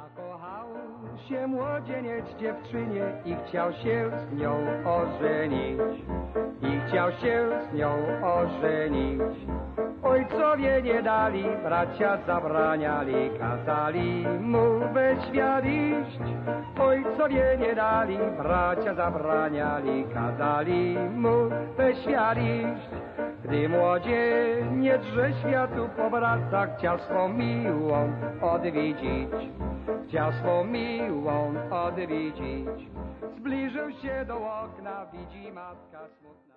Zakochał się młodzieniec dziewczynie i chciał się z nią ożenić. Chciał się z nią ożenić. Ojcowie nie dali, bracia zabraniali, kazali mu we świat iść. Ojcowie nie dali, bracia zabraniali, kazali mu we świat iść. Gdy młodzieniec ze światu powraca, chciał swą miłą odwiedzić. Chciał swą miłą odwiedzić. Zbliżył się do okna, widzi matka smutna.